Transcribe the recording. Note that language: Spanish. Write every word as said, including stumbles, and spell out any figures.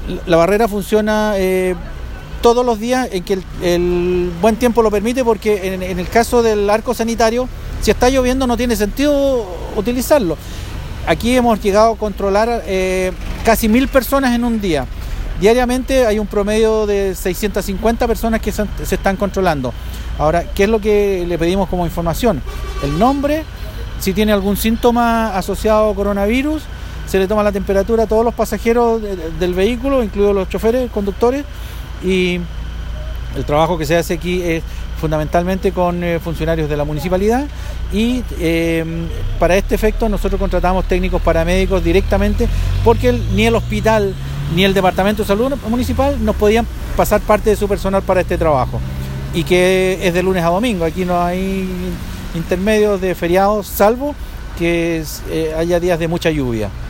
La barrera funciona eh, todos los días en que el, el buen tiempo lo permite, porque en, en el caso del arco sanitario, si está lloviendo no tiene sentido utilizarlo. Aquí hemos llegado a controlar eh, casi mil personas en un día. Diariamente hay un promedio de seiscientas cincuenta personas que se, se están controlando. Ahora, ¿qué es lo que le pedimos como información? El nombre, si tiene algún síntoma asociado a coronavirus, se le toma la temperatura a todos los pasajeros de, de, del vehículo, incluidos los choferes, conductores, y el trabajo que se hace aquí es fundamentalmente con eh, funcionarios de la municipalidad, y eh, para este efecto nosotros contratamos técnicos paramédicos directamente, porque el, ni el hospital ni el departamento de salud municipal nos podían pasar parte de su personal para este trabajo, y que es de lunes a domingo. Aquí no hay intermedios de feriados, salvo que eh, haya días de mucha lluvia.